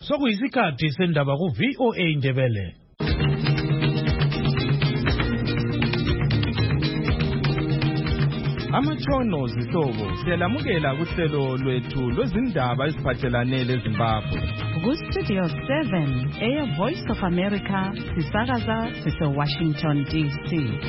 Sokuyisikhathi sendaba ku VOA Indebele. Amatshono zihlobo siyalamukela kuhlelo lwethu lwezindaba eziphathelane leZimbabwe. Studio 7 Air Voice of America sisakaza sise Washington DC.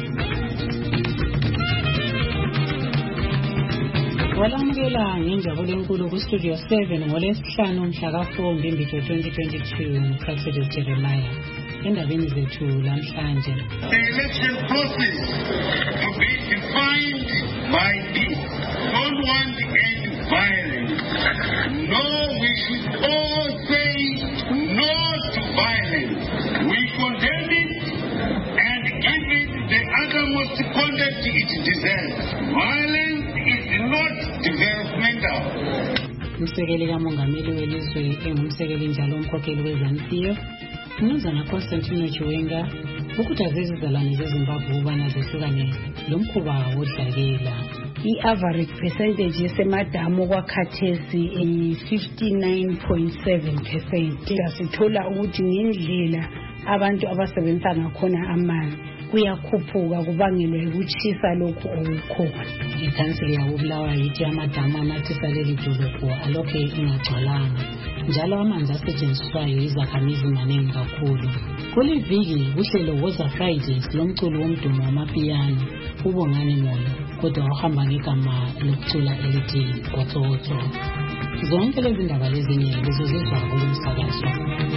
Walamukela ngenjabulo enkulu ku Studio 7 ngolesihlanu mhla ka4 Mbimbitho 2022 ngumkhatheli Jeremiah. Endabeni zethu namhlanje. The election process to be defined by peace. Don't want any violence. No, we should all say no to violence. We condemn it and give it the uttermost conduct it deserves. Violence is not developmental. Umsekeli kamongameli welizwe engumsekeli njalo umkhokheli weZANU-PF Mnumzana Constantino Chiwenga ukuthi azizizalwane zeZimbabwe ubana zehlukane lo mkhuba wodlakela. I-average percentage yesemadamu kwakhathesi 59.7%. Sithola ukuthi ngendlela abantu abasebenzisa ngakhona amanzi kuyakhuphuka kubangelwa ukuchisa lokhu okukhona. Ikhansili yaBulawayo yithi amadamu amathisaleli dolobho alokhe ingagcwalanga. Njalo amanzi asetshenziswayo izakhamizi maningi kakhulu. Kule viki uhlelo woza Fridays lomculo womdumo wamapiyano ubongani moyo kodwa wahamba ngegama lokucula elithi Gotsoto. Zonke lezi ndaba lezinye lizozizwa kulomsakazo.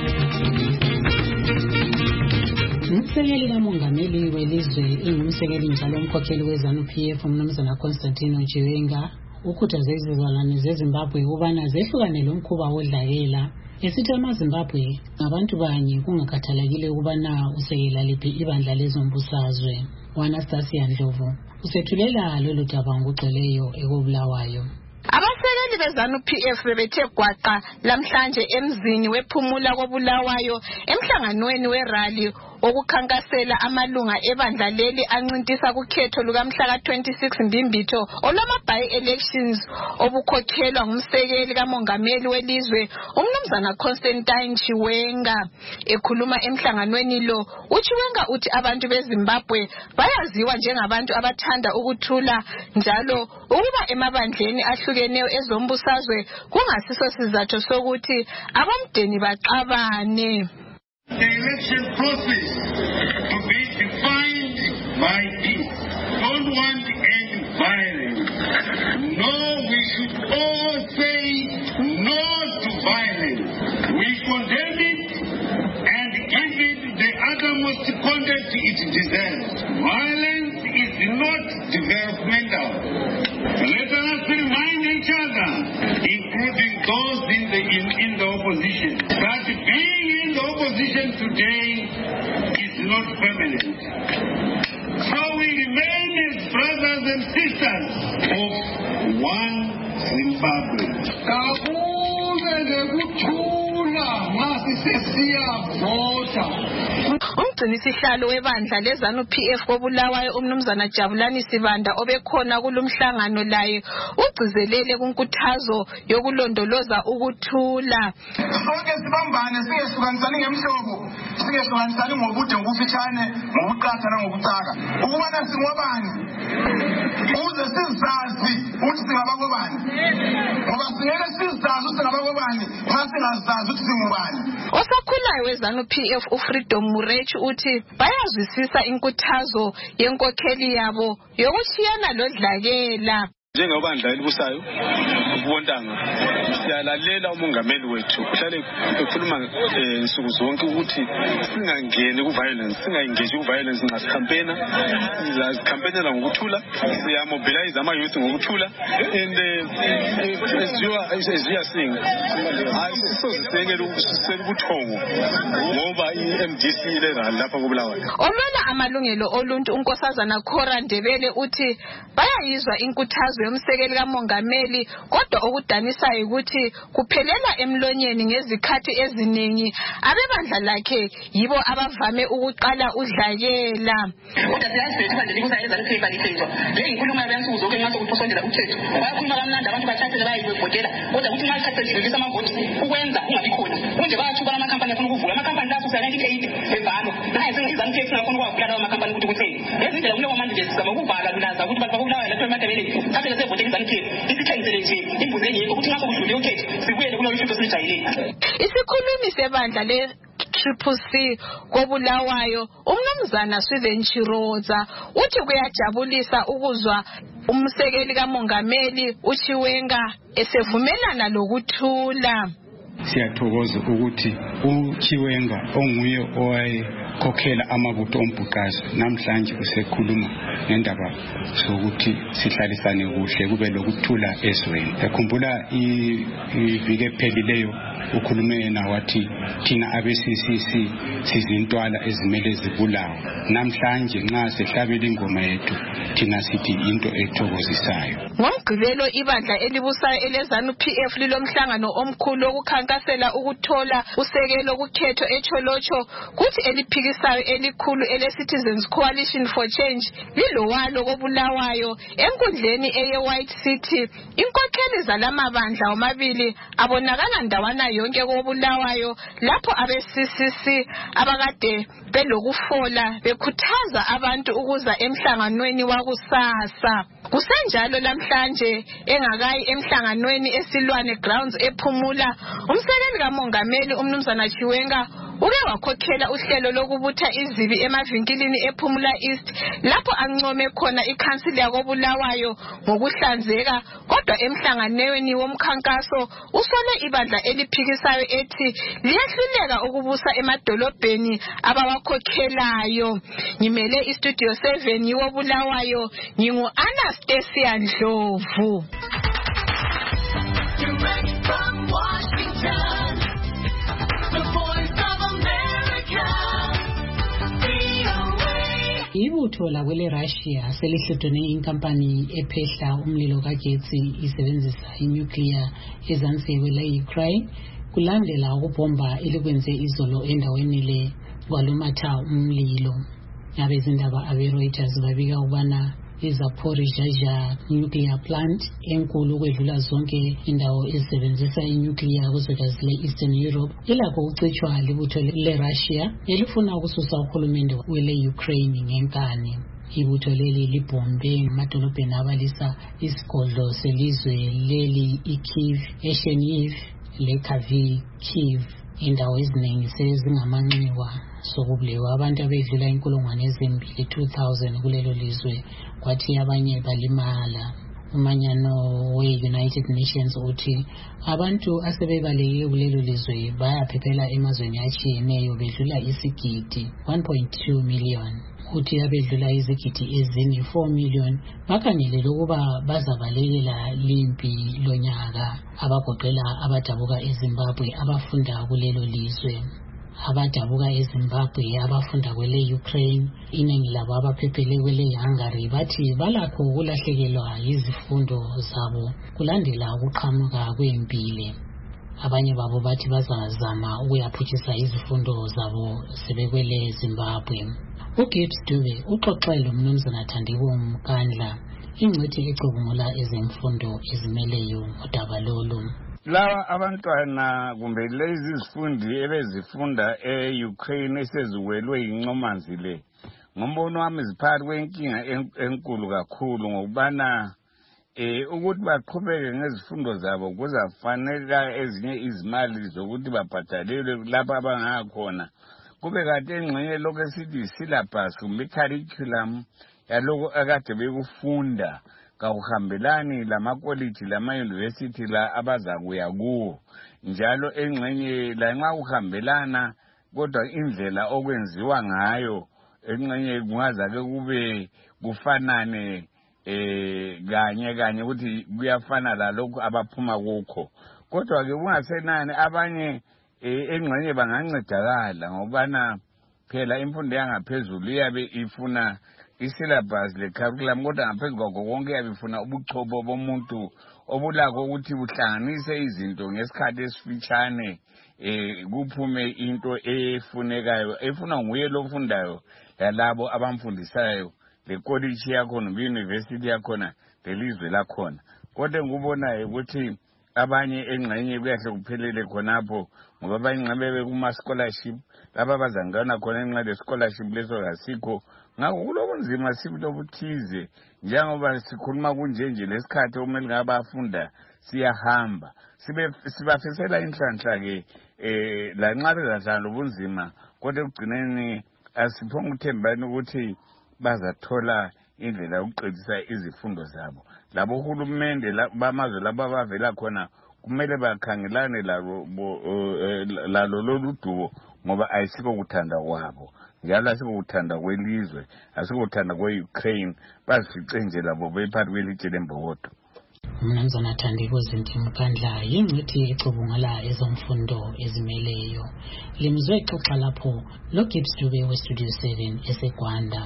Umsekeli kamongameli welizwe ingumsekeli njalo umkhokheli weZANU-PF Mnumzana Constantino Chiwenga ukhuthaze izizalwane zeZimbabwe ubana zehlukane lo mkhuba wodlakela. Esithi amaZimbabwe ngabantu banye kungakhathalekile ukubana usekela liphi ibandla lezombusazwe. Anastasia Ndlovu usethulela lolu daba ngokugcweleyo ekobulawayo. Abasekeli beZANU-PF bebethe gwaqa lamhlanje emzini wephumula kobulawayo emhlanganweni werally okukhankasela amalunga ebandla leli ancintisa kukhetho lukamhla ka26 Mbimbitho olwama-by-elections obukhokhelwa ngumsekeli kamongameli welizwe uMnumzana Constantine Chiwenga. Ekhuluma emhlanganweni lo, uChiwenga uthi abantu beZimbabwe bayaziwa njengabantu abathanda ukuthula njalo ukuba emabandleni ahlukeneyo ezombusazwe kungasiso sizatho sokuthi abamdeni baxabane. The election process to be defined by peace. Don't want any violence. No, we should all say no to violence. We condemn it and give it the uttermost conduct it deserves. Violence is not developmental. Let us remind each other, including those in the opposition, that being in the opposition today is not permanent. So we remain as brothers and sisters of one Zimbabwe. Umgcinisihlalo webandla leZANU-PF kobulawayo uMnumzana Jabulani Sibanda obekhona kulomhlangano laye ugcizelele kunkuthazo yokulondoloza ukuthula. Sonke sibambane singehlukanisani ngemhlobo, singehlukanisani ngobude ngobufitshane, ngobuqatha nangobucaka. Ukubana singobani? Uze sizazi ukuthi singabakwabani. Ngoba singeke sizazi ukuthi singabakwabani, masingazazi ukuthi singubani. Osakhulayo weZANU-PF uFreedom Murechi uthi bayazwisisa inkuthazo yenkokheli yabo yokushiyana lodlakela. Njengobandla elibusayo ubuntanga siyalalela umongameli wethu uhlale ekhuluma insuku zonke ukuthi singangeni ku-violence, singayengeji ku-violence nxa sikhampena, sizakhampenela ngokuthula, siyamobilize ama-youth ngokuthula, and as we are seeing sisele ubuthongo ngoba i-MDC ilerali lapha kobulawayo. Olwela amalungelo oluntu unkosazana Cora Ndebele uthi bayayizwa inkuthazo yomsekeli kamongameli kodwa okudanisayo ukuthi kuphelela emlonyeni ngezikhathi eziningi abebandla lakhe yibo abavame ukuqala udlakela. Abantu live webhotela kodwa ukuthi nxa isikhathi samavoti ukwenza ungabi khona kunje bayathuka amakhampani afuna ukuvula amakhampani laso sa 98 bevalo naye izanu text ngafuna ukwavula lawo amakhampani ukuthi kutheni lezindlela kumele kwamanje nje sizama ukuvala kunaza ukuthi bantu bakulawa lapha emadabeni aphe lesevoti ezanu text isithengisele nje imbuzi engekho ukuthi ngakho kudlule ukhetho sibuyele kulo isho sesijayile. Isikhulumi sebandla le Triple C koBulawayo umnumzana Swiven Chiroza uthi kuyajabulisa ukuzwa umsekeli kamongameli uChiwenga esevumelana lokuthula. Siyathokoza ukuthi uChiwenga onguye owayekhokhela amabutho ombhuqazi namhlanje usekhuluma ngendaba sokuthi sihlalisane kuhle kube lokuthula ezweni. Ekhumbula ivike ephelileyo ukhulume na wathi thina abe-CCC sizintwala ezimele zibulawa. Namhlanje nxa sehlabela ingoma yethu thina sithi into ethokozisayo. Ngomgqibelo ibandla elibusayo elezanu PF lilomhlangano omkhulu okukhankasela ukuthola usekelo kukhetho eCholocho kuthi eliphikisayo elikhulu ele-Citizens Coalition for Change lilowalo koBulawayo enkundleni eye-White City. Inkokheli zalamabandla omabili abonakala ndawana yonke koBulawayo lapho abe-CCC abakade belokufola bekhuthaza abantu ukuza emhlanganweni wakusasa. Kusenjalo namhlanje engakayi emhlanganweni eSilwane Grounds ePhumula umsekeli kamongameli umnumzana Chiwenga uke wakhokhela uhlelo lokubutha izibi emavinkilini ePhumula East lapho ancome khona ikhansili yakoBulawayo ngokuhlanzeka kodwa emhlanganweni womkhankaso usole ibandla eliphikisayo ethi liyehluleka ukubusa emadolobheni abawakhokhelayo. Ngimele iStudio 7 yiwoBulawayo ngingu Anastasia Ndlovu. Ibutho lakwele Russia selihlotshwe inkampani ephehla umlilo kagetsi isebenzisa inuclear ezansi kwele Ukraine kulandela ukubomba elikwenze izolo endaweni le kwalumatha umlilo. Abezindaba abe-Reuters babika ubana iZaporizhzhia nuclear plant enkulu ukwedlula zonke indawo ezisebenzisa inuclear kuzwekazi le-Eastern Europe ilakho ukucitshwa libutho le-Russia elifuna ukususa uhulumende wele-Ukraine ngenkani. Ibutho leli libombe ngamadolobheni abalisa isigodlo selizwe leli iKyiv, eChernihiv leKharkiv. Indawo eziningi sezingamanxiwa sokubulewa abantu abedlula inkulungwane ezimbili 2000 kulelo lizwe kwathi abanye balimala. Umanyano we-United Nations uthi abantu asebebaleke kulelo lizwe bayaphephela emazweni atshiyeneyo bedlula isigidi 1.2 million. Uthi abedlula izigidi ezini 4 million bakhangelele ukuba bazabalekela limpi lonyaka abagoqela abadabuka eZimbabwe abafunda kulelo lizwe. Abadabuka eZimbabwe abafunda kwele Ukraine iningi labo abaphephele kwele Hungary bathi balakho ukulahlekelwa yizifundo zabo kulandela ukuqhamuka kwempilo. Abanye babo bathi bazazama ukuyaphutshisa izifundo zabo sebekwele Zimbabwe. uGibbs Dube uxoxele umnumzana Thandiwe Mkandla ingcwethi ecubungula ezemfundo ezimeleyo udaba lolu. Laba abantwana kumbe lezi zifundi ebezifunda e-Ukraine eseziwelwe incomanzi le ngombono wami ziphakathi kwenkinga enkulu kakhulu ngokubana ukuthi baqhubeke ngezifundo zabo kuzafanela ezinye izimali zokuthi babhadalelwe lapha abangakhona kube kade engxenye lokho esithi syllabus kumbe curriculum yaloko akade bekufunda kawuhambelani lamakoliji lama-university la abazakuya kuwo njalo engxenye lanxa uhambelana kodwa indlela okwenziwa ngayo engxenye kungazake kube kufanane kanye ukuthi kuyafana lalokho abaphuma kukho kodwa ke kungasenani abanye engxenye bangancedakala ngobana phela imfundo yangaphezulu iyabe ifuna isyllabus le-curriculum kodwa ngaphezu kwakho konke iyabe ifuna ubuchopho bomuntu obulakho ukuthi buhlanganise izinto ngesikhathi esifitshane kuphume into efunekayo efuna nguye lofundayo yalabo abamfundisayo le college yakhona, university yakhona, lelizwe lakhona. kodwa ngubonayo ukuthi abanye engxenye kuyahle kuphelele khonapho ngoba abanye nxabebe kuma-scholarship lapha bazangana khona enxa le-scholarship leso kasikho. Ngakho kulobunzima sibulobuthize njengoba sikhuluma kunjenje lesikhathi okumele ngabafunda siyahamba sibafisela inhlanhla-ke lanxa bezahlala lobunzima kodwa ekugcineni asiphonga ukuthembani ukuthi bazathola indlela yokuqedisa izifundo zabo. Labo uhulumende bamazwe labo abavela khona kumele bakhangelane lalo lolu dubo ngoba ayisiko kuthanda kwabo njalo asiko kuthanda kwelizwe asiko kuthanda kwe-Ukraine bazifice nje labo bephakathi kwelitshe lembokodo. Mnumzana Thandiko Zintimkandla yingcithi ecubungula ezomfundo ezimeleyo. Limzwe ixoxa lapho lo Gibbs Dube we-Studio 7 eseGwanda.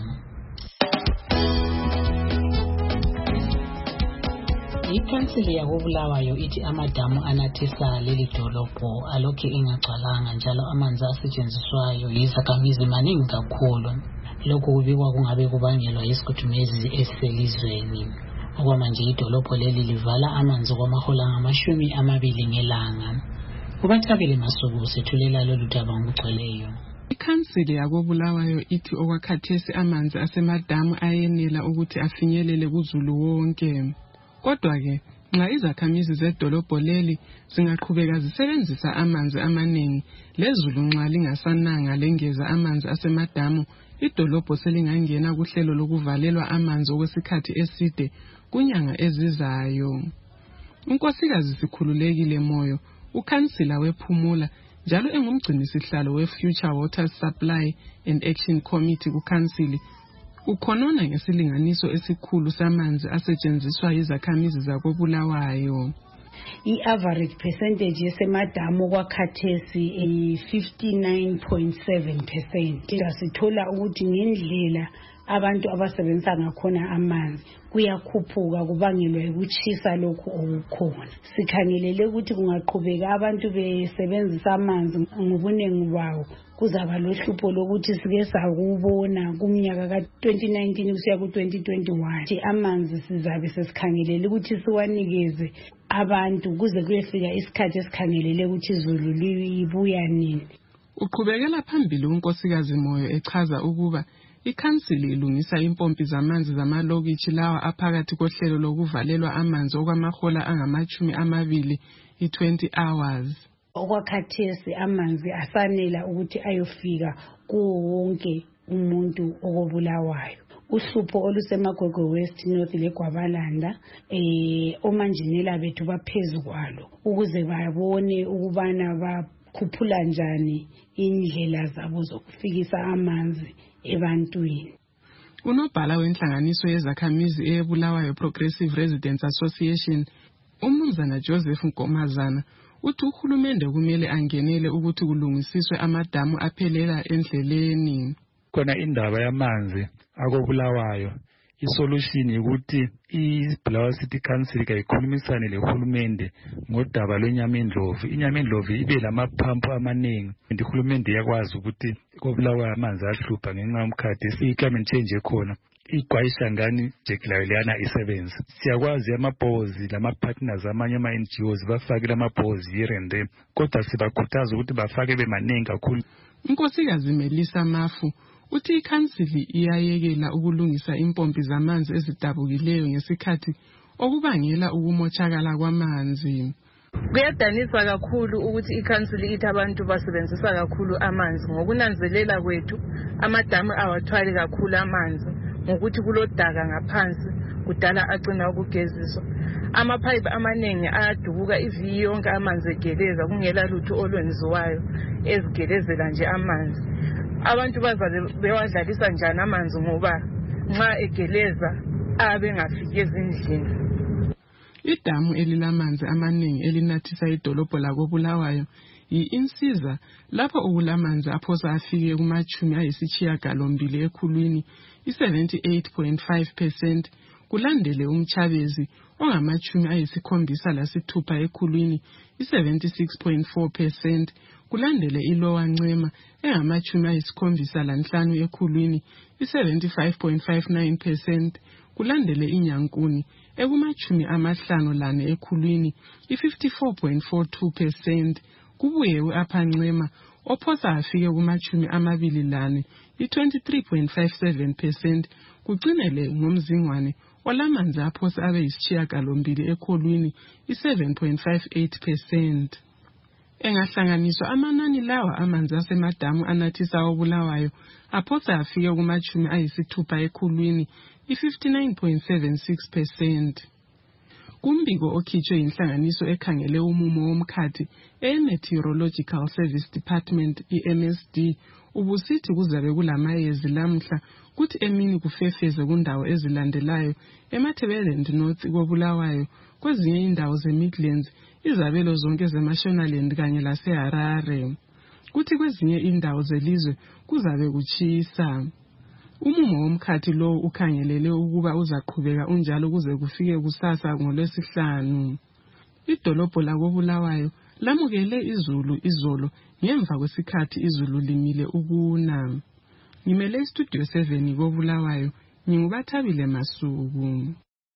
Ikhansili yakobulawayo ithi amadamu anathisa leli dolobho alokhe engagcwalanga njalo amanzi asetshenziswayo yizakhamizi maningi kakhulu. Lokhu kubikwa kungabe kubangelwa yisikhudumezi esiselizweni. Okwamanje idolobho leli livala amanzi kwamahola ngamashumi 20 ngelanga. Kubathabile Masuku sethulela lolu daba ngokugcweleyo. Ikhansili yakobulawayo ithi okwakhathesi amanzi asemadamu ayenela ukuthi afinyelele kuzulu wonke. Kodwa-ke nxa izakhamizi zedolobho leli zingaqhubeka zisebenzisa amanzi amaningi lezulu nxa lingasananga lengeza amanzi asemadamu, idolobho selingangena kuhlelo lokuvalelwa amanzi okwesikhathi eside kunyanga ezizayo. Unkosikazi Sikhululekile Moyo, ukhansila wePhumula njalo engumgcinisihlalo we-Future Water Supply and Action Committee kukhansili, ukhonona ngesilinganiso esikhulu samanzi asetshenziswa yizakhamizi zakobulawayo. I-average percentage yesemadamu kwakhathesi 59.7%. Sithola ukuthi ngendlela abantu abasebenzisa ngakhona amanzi kuyakhuphuka kubangelwa ukuchisa lokhu okukhona. Sikhangelele ukuthi kungaqhubeka abantu besebenzisa amanzi ngobunengi bawo kuzaba lohlupho lokuthi sike sakubona kumnyaka ka-2019 kusiya ku-2021 amanzi sizabe sesikhangelele ukuthi siwanikeze abantu kuze kuyefika isikhathi esikhangelele ukuthi izulu libuya nini. Uqhubekela phambili unkosikazi Moyo echaza ukuba ikhansili ilungisa impompi zamanzi zamalokitshi lawa aphakathi kohlelo lokuvalelwa amanzi okwamahola angama-20 20 hours. Okwakhathesi amanzi asanela ukuthi ayofika kuwo wonke umuntu okobulawayo. Uhlupho oluseMagwegwe West North leGwabalanda omanjinela bethu baphezu kwalo ukuze babone ukubana bakhuphula njani indlela zabo zokufikisa amanzi ebantwini. Unobhala wenhlanganiso yezakhamizi eyeBulawayo Progressive Residents Association, uMnumzana Joseph Nkomazana, uthi uhulumende kumele angenele ukuthi kulungisiswe amadamu aphelela endleleni. Khona indaba yamanzi akobulawayo, isolution ukuthi iBulawayo City Council kayikhulumisane lehulumende ngodaba lwenyamendlovu. Inyamendlovu ibe lamaphampu amaningi, ihulumende yakwazi ukuthi kobulawayo amanzi ahlupha ngenxa yomkhathi i-climate change ekhona. Igwayisha ngani jekelayo leyana isebenza. Siyakwazi amabhozi lama-partners amanye ama-NGOs bafake lamabhozi here and there, kodwa sibakhuthaza ukuthi bafake bemaningi kakhulu. Unkosikazi Melissa Mafu uthi ikhansili iyayekela ukulungisa impompi zamanzi ezidabukileyo ngesikhathi okubangela ukumotshakala kwamanzi. Kuyadanisa kakhulu ukuthi ikhansili ithi abantu basebenzisa kakhulu amanzi. Ngokunanzelela kwethu amadamu awathwali kakhulu amanzi ngokuthi kulodaka ngaphansi kudala agcina ukugeziswa. Amapipe amaningi ayadubuka ivi yonke amanzi egeleza kungela lutho olwenziwayo ezigelezela nje amanzi. Abantu bazabe bewadlalisa njani amanzi ngoba nxa egeleza abengafiki ezindlini. Idamu elilamanzi amaningi elinathisa idolobho lakobulawayo yi-Insiza lapho okulamanzi aphosa afike kuma-80 ekhulwini, i-78.5%, kulandele uMchabezi ongama-76 ekhulwini, i-76.4%, kulandele iLower Ncema engama-75 ekhulwini, i-75.59%, kulandele iNyankuni ekumachumi amahlanu lane ekhulwini i-54.42%, kubuye u-Upper Ncema ophosa afike kumachumi amabili lane i-23.57%, kucinele ngomzingwane olamanzi aphosa abe yisishiyagalombili ekholwini i-7.58%. Engahlanganiswa amanani lawa amanzi asemadamu anathisa obulawayo aphosa afike kumachumi ayisithupha ekhulwini i-59.76%. Kumbiko okhitshwe inhlanganiso ekhangele umumo womkhathi e-Meteorological Service Department i-MSD ubusithi kuzabe kulamayezi lamhla kuthi emini kufefeze kundawo ezilandelayo eMatabeleland North kobulawayo, kwezinye indawo zeMidlands, izabelo zonke zeMashonaland kanye laseHarare. Kuthi kwezinye indawo zelizwe kuzabe kutshisa. Umumo womkhathi lo ukhangelele ukuba uzaqhubeka unjalo kuze kufike kusasa ngoLwesihlanu. Idolobho lakobulawayo lamukele izolo ngemva kwesikhathi izulu limile ukuna. Ngimele Studio 7 kobulawayo, nginguBathabile Masuku.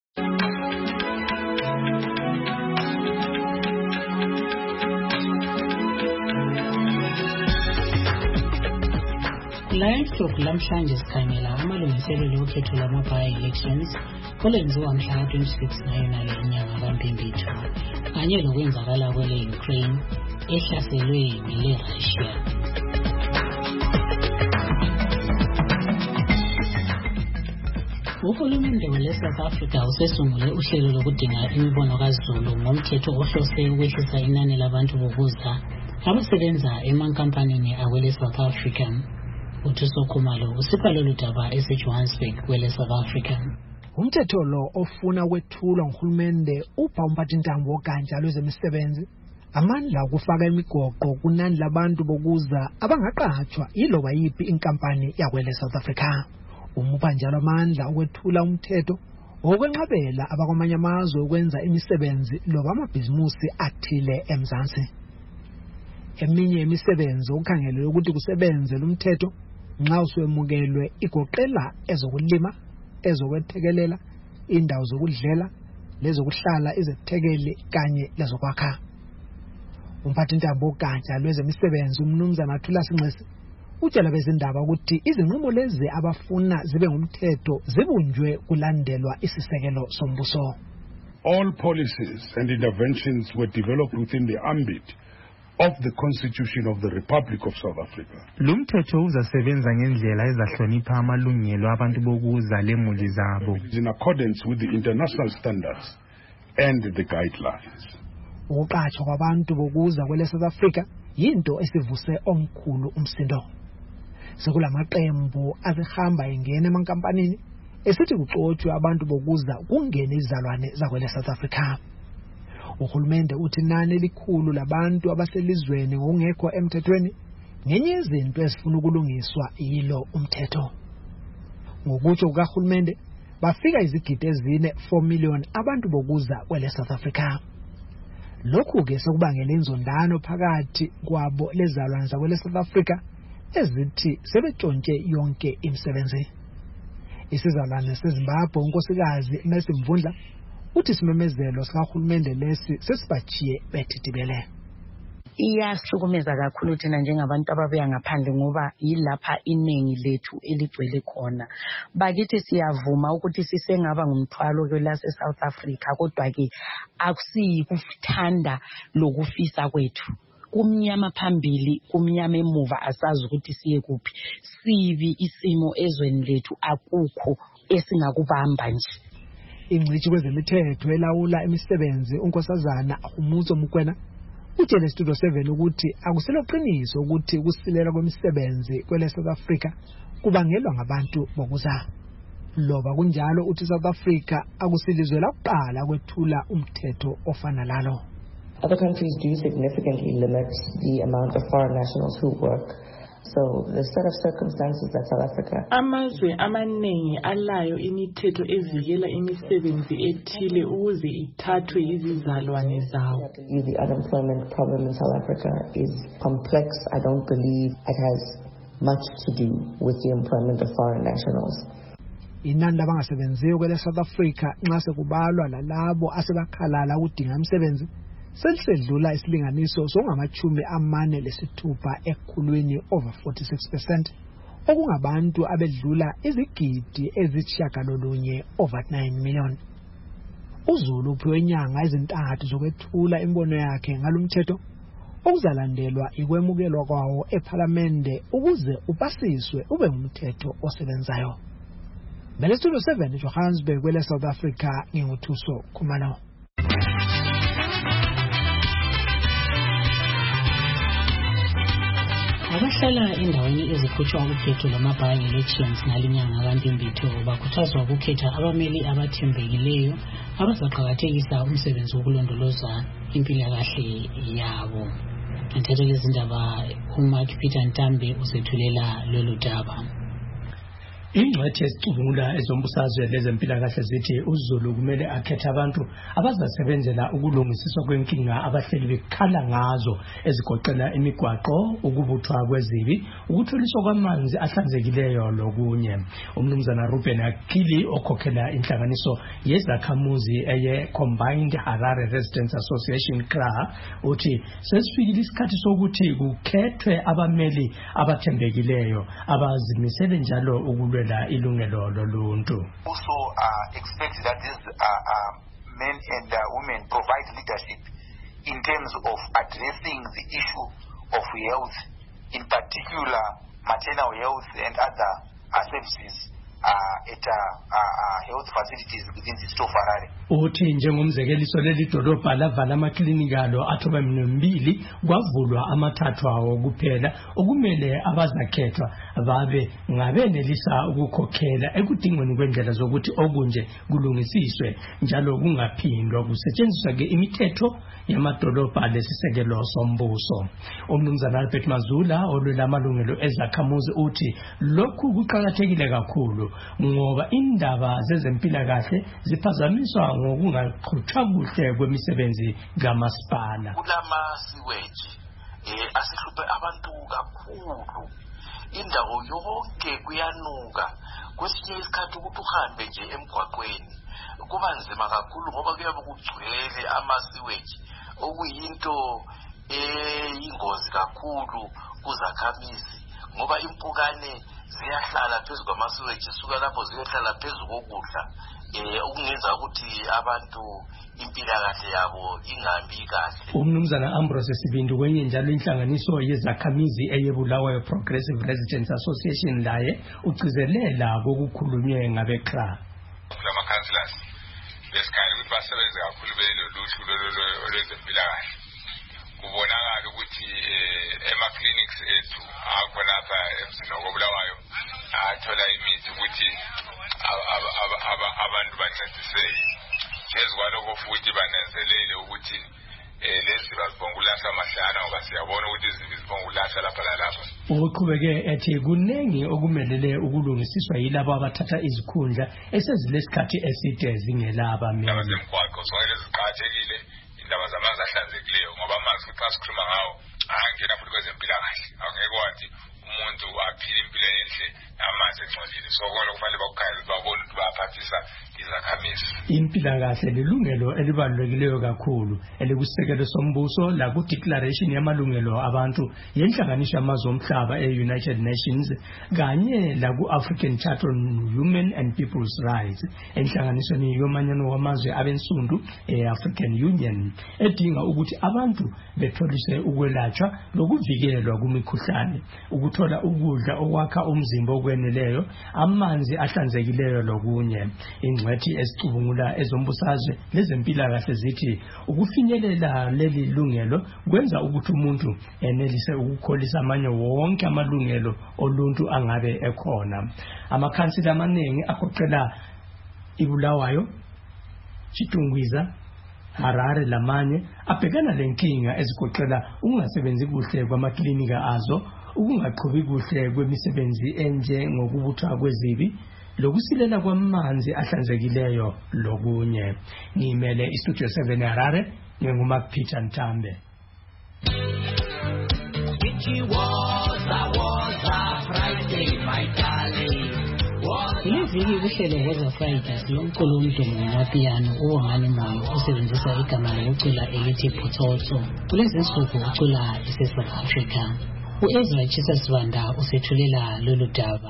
Live lamhlanje sikhangela amalungiselelo okhetho lama-by-elections olwenziwa mhla 26 ngayonale inyanga kaMpimbithi, kanye lokwenzakala kwele Ukraine ehlaselwe yile Russia. Uhulumende wale-South Africa usesungule uhlelo lokudinga imibono kaZulu ngomthetho ohlose ukwehlisa inani labantu bokuza abasebenza emankampanini awele-South Africa. Uthuso Khumalo usipha lolu daba eseJohannesburg kwele-South Africa. Umthetho lo ofuna ukwethulwa nguhulumende upha umphathintambo wogatsha lwezemisebenzi amandla okufaka imigoqo kunani labantu bokuza abangaqatshwa yiloba yiphi inkampani yakwele-South Africa. Umupha njalo amandla okwethula umthetho okwenqabela abakwamanye amazwe ukwenza imisebenzi loba amabhizimusi athile eMzansi. Eminye imisebenzi okukhangelelwe ukuthi kusebenze lo mthetho nxa usemukelwe igoqela ezokulima, ezokwethekelela, indawo zokudlela, lezokuhlala, izethekeli kanye lezokwakha. Umphathintambo wogatsha lwezemisebenzi uMnumzana Thulasi Nxesi utshela bezindaba ukuthi izinqumo lezi abafuna zibe ngumthetho zibunjwe kulandelwa isisekelo sombuso. All policies and interventions were developed within the ambit of the Constitution of the Republic of South Africa. Lumthetho uzasebenza ngendlela ezahlonipha amalungelo abantu bokuza lemuli zabo. In accordance with the international standards and the guidelines. Ukuqatshwa kwabantu bokuza kwele-South Africa yinto esivuse omkhulu umsindo. Sekulamaqembu azihamba engena emankampanini esithi kuxotshwe abantu bokuza kungene izalwane zakwele-South Africa. Uhulumende uthi nani elikhulu labantu abaselizweni ngokungekho emthethweni ngenye izinto ezifuna ukulungiswa yilo umthetho. Ngokutsho kukahulumende bafika izigidi ezine 4 million abantu bokuza kwele-South Africa. Lokhu ke sekubangela inzondano phakathi kwabo lezalwane zakwele-South Africa ezithi sebetshontshe yonke imisebenzi. Isizalwane seZimbabwe unkosikazi Mercy Mvundla uthi simemezelo sikahulumende lesi sesibachiye bethidibele. Iyahlukumeza kakhulu thina njengabantu ababuya ngaphandle ngoba yilapha iningi lethu eligcwele khona. Bakithi siyavuma ukuthi sisengaba ngumthwalo kwelase South Africa, kodwa ke akusikuthanda lokufisa kwethu. Kumnyama phambili, kumnyama emuva, asazi ukuthi siye kuphi. Sibi isimo ezweni lethu, akukho esingakubamba nje. Ingcitshi kwezemithetho elawula imisebenzi unkosazana Umuzo Mukwena utshele Studio 7 ukuthi akuseloqiniso ukuthi ukusilela kwemisebenzi kwele-South Africa kubangelwa ngabantu bokuza. Loba kunjalo uthi South Africa akusilizwe lakuqala kwethula umthetho ofana lalo. Other countries do significantly limit the amount of foreign nationals who work. So the set of circumstances that South Africa. Amazwe amaningi alayo imithetho evikela imisebenzi ethile ukuze ithathwe izizalwane zawo. The unemployment problem in South Africa is complex. I don't believe it has much to do with the employment of foreign nationals. inani labangasebenziyo kwele South Africa nxa sekubalwa lalabo asebakhalala ukudinga umsebenzi selisedlula isilinganiso songama-46 ekhulwini over 46%, okungabantu abedlula izigidi ezishiyagalolunye over 9 million. uZulu uphiwe inyanga ezintathu zokwethula imbono yakhe ngalomthetho okuzalandelwa ikwemukelwa kwawo eParliamente ukuze upasiswe ube ngumthetho osebenzayo. Studio 7 Johannesburg kwele South Africa nginguthuso Khumalo. Abahlala endaweni ezikhutshwa ukhetho lwamabhayi elections ngalinyanga kaMpimbithi bakhuthazwa ukukhetha abameli abathembekileyo abazaqhakathekisa umsebenzi wokulondoloza impilakahle yabo. Anthethele izindaba uMark Peter Ntambe usethulela lolu daba. Ingcwethi esicubungula ezombusazwe lezempilakahle zithi uZulu kumele akhethe abantu abazasebenzela ukulungisiswa kwenkinga abahleli bekhala ngazo ezigoqela imigwaqo, ukubuthwa kwezibi, ukutholiswa kwamanzi ahlanzekileyo lokunye. Umnumzana Ruben Akili okhokhela inhlanganiso yezakhamuzi eye Combined Harare Residents Association CRA uthi sesifikile isikhathi sokuthi kukhethwe abameli abathembekileyo abazimisele njalo ukulwela ilungelo loluntu. Also expect that these men and women provide leadership in terms of addressing the issue of health, in particular maternal health and other services at health facilities within the state of Harare. Uthi njengomzekeliso leli dolobha lavala amaklinikalo athoba mbili kwavulwa amathathu awo kuphela okumele abazakhethwa babe ngabenelisa ukukhokhela ekudingweni kwendlela zokuthi okunje kulungisiswe njalo kungaphindwa kusetshenziswa ke imithetho yamadolobha lesisekelo sombuso. Umnumzana Albert Mazula olwela amalungelo ezakhamuzi uthi lokhu kuqhakathekile kakhulu ngoba indaba zezempilakahle ziphazamiswa ngokungaqhutshwa kuhle kwemisebenzi kamasipala. Kulama sewage asihluphe abantu kakhulu, indawo yonke kuyanuka, kwesinye isikhathi ukuthi uhambe nje emgwaqweni kuba nzima kakhulu ngoba kuyabe kugcwele ama sewage okuyinto ingozi kakhulu kuzakhamizi ngoba impukane ziyahlala phezu kwamasiweji suka lapho ziyohlala phezu kokudla okungenza ukuthi abantu impilakahle yabo ingambi kahle. Umnumzana Ambrose Sibindu kwenye njalo inhlanganiso yezakhamizi eyebulawayo Progressive Residents Association laye ugcizelela kokukhulunywe ngabeCRA. Kulama councillors besikhali ukuthi basebenze kakhulu belelo luhlu lwezempilakahle. Kubonakala ukuthi ema-clinics ethu akhona lapha emzini okobulawayo athola imithi ukuthi abantu bancediseke. Phezu kwalokho futhi bananzelele ukuthi lezi bazibongulahla mahlana ngoba siyabona ukuthi zibongulahla lapha lalapha. Uqhubeke ethi kuningi okumelele ukulungisiswa yilabo abathatha izikhundla esezilesikhathi eside zingelaba mina. Indaba zemgwaqo zonke ziqakathekile, indaba zamanzi ahlanzekileyo ngoba amanzi futhi xa sikhuluma ngawo angena futhi kwezempilakahle. Angeke wathi umuntu aphile impilo enhle amanzi engcolile, so kona kufanele bakukhayele babone ukuthi bayaphathisa izakhamizi. Impilakahle lilungelo elibalulekileyo kakhulu elikusekelo sombuso la ku declaration yamalungelo abantu yenhlanganiso yamazwe omhlaba e-United Nations kanye la ku African Charter on Human and People's Rights enhlanganisweni yomanyano wamazwe abensundu e-African Union edinga ukuthi abantu betholiswe ukwelatshwa lokuvikelwa kumikhuhlane, ukuthola ukudla okwakha umzimba okweneleyo, amanzi ahlanzekileyo lokunye. Ingcwethi esicubungula ezombusazwe lezempilakahle zithi ukufinyelela leli lungelo kwenza ukuthi umuntu enelise ukukholisa amanye wonke amalungelo oluntu angabe ekhona. Amakhansila amaningi agoqela iBulawayo, Chitungwiza, Harare lamanye abhekana lenkinga ezigoqela ukungasebenzi kuhle kwamaklinika azo, ukungaqhubi kuhle kwemisebenzi enje ngokubuthwa kwezibi, lokusilela kwamanzi ahlanzekileyo lokunye. Ngimele iStudio 7 Harare, nginguMark Peter Ntambe. Kuleviki kuhlelo Woza Friday silomculo omdumo wamapiano uBongani Moyo usebenzisa igama lokucula elithi Phototso. Kulezi nsuku ucula eSouth Africa. U-Ezra Chisa Sibanda usethulela lolu daba.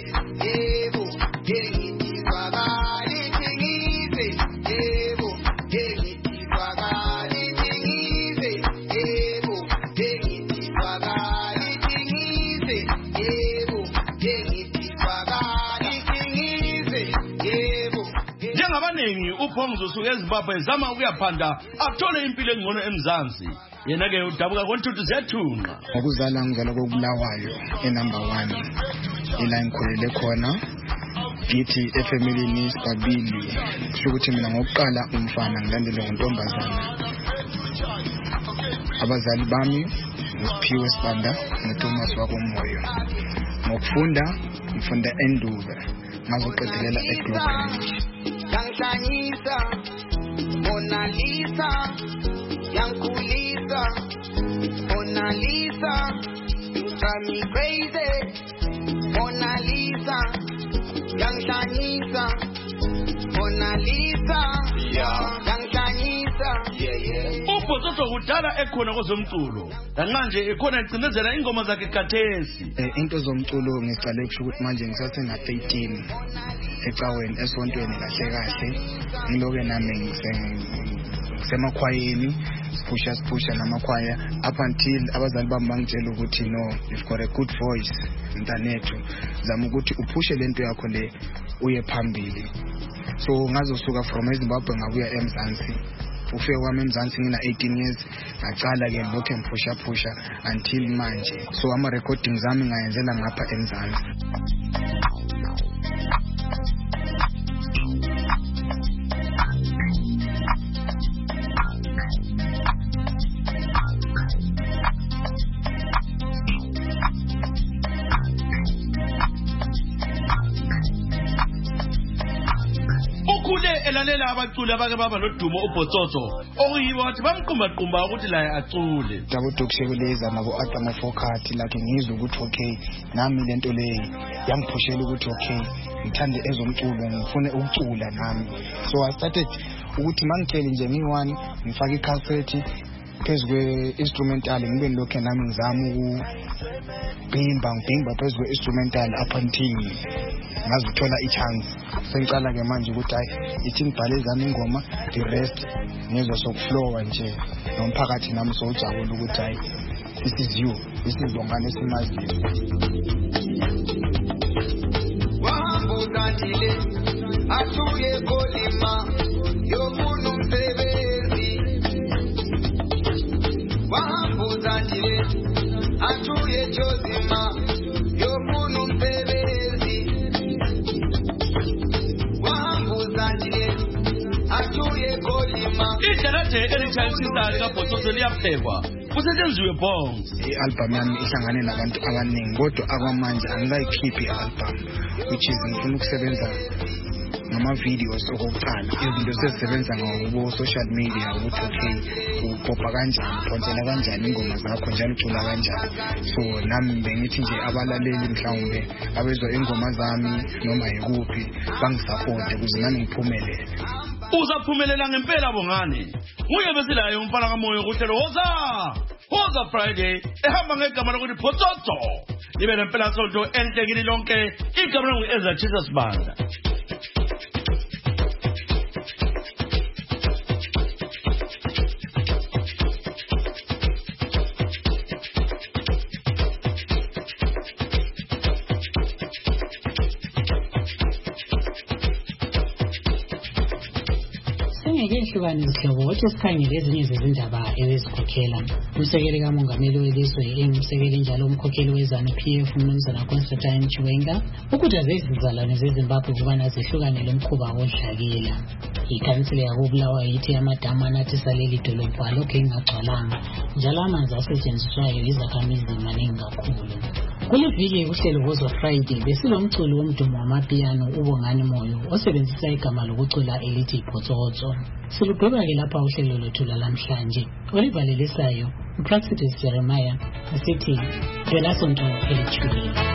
uPhongzo usuke eZimbabwe ezama ukuyaphanda athole impilo engcono eMzansi. Yena ke udabuka kontuthu zethunqa. Ngokuzala ngizala koBulawayo enumber 1. Ila ngikhulele khona. Ngithi efamilini sibabili. Kusho ukuthi mina ngokuqala umfana ngilandele ngontombazana. Abazali bami uSiphiwe Sibanda noThomas wakomoyo. Ngokufunda ngifunda eNduve ngazoqedelela eGlobal. Yanglanyisa, Mona Lisa, Yankulisa, Mona Lisa, you drive me crazy, Mona Lisa, Yanglanyisa, Mona Lisa, Yanglanyisa, uPhototso kudala ekhona kwezomculo manje ekhona icindezela ingoma zakhe kathesi. Into zomculo ngicale kusho ukuthi manje ngisasenga 13 ecaweni esontweni kahle ngiloke nami ngisemakhwayeni sipusha namakhwaya up until abazali bami bangitshela ukuthi no, you've got a good voice mntanethu, zama ukuthi uphushe lento yakho le uye phambili. So ngazosuka from eZimbabwe ngabuya eMzansi. Ufike kwami eMzansi ngina 18 years ngacala ke lokho ngipusha until manje. So ama recordings zami ngayenzela ngapha eMzansi. Elalela abaculi abake baba nodumo uPhototso okuyibo wathi bamqumba ukuthi la acule. Dabo Dokushekuleza nabo Adam Fokhati like ngizwe ukuthi okay nami lento leyo yangiphushela ukuthi okay ngithande ezomculo ngifune ukucula nami. So I started ukuthi mangicela nje ngi1 ngifaka icassette phezu kwe-instrumental ngibe lokho nami ngizama ukubhimba phezu kwe-instrumental up until ngazithola i-chance. Sengicala ke manje ukuthi hayi ithi ngibhale zami ingoma the rest ngizwa sokuflowa nje nomphakathi nami sowujabula ukuthi hayi this is you, this is Bongani esimaziyo. Wahambuzandile asuye kolima yofuna umsebenzi. Wahambuzandile asuye Jozima yofuna umsebenzi. Ihlelade elitshayisisa likaPhototso liyaphekwa kusetshenziswe bongs. I-album yami ihlangane nabantu abaningi kodwa akwamanje angisayikhiphi i-album which is ngifuna ukusebenza ngama-videos okokuqala. Izinto sezisebenza ngabo-social media ukuthi okay upopha kanjani, uphonsela kanjani ingoma zakho njalo ucula kanjani. So nami bengithi nje abalaleli mhlawumbe abezwa ingoma zami noma yikuphi bangisapote ukuze nami ngiphumelele. Uzaphumelela ngempela Bongani. Nguye besilayo umfana kamoyo kuhlelo Woza Friday ehamba ngegama lokuthi Phototso. Libe nempela sonto enhlekile lonke igama lingu-Ezra Chisa Sibanda. Ngehlukane izihlobo wathi sikhangele ezinye zezindaba ezikhokhela. Umsekeli kamongameli welizwe engumsekeli njalo umkhokheli weZANU-PF uMnumzana Constantine Chiwenga ukukhuthaza izizalwane zeZimbabwe ukubana zehlukane lomkhuba wodlakela. Ikhansila yakoBulawayo ithi amadamu anathisa leli dolobha lokho engagcwalanga njalo amanzi asetshenziswayo izakhamizi maningi kakhulu. Kuleviki kuhlelo Woza Friday besilomculo womdumo wamapiano uBongani Moyo osebenzisa igama lokucula elithi Phototso. Silugweba ke lapha uhlelo lwethu lamhlanje. Olivalelisayo uPraxidis Jeremiah asithi phela sonto elithule.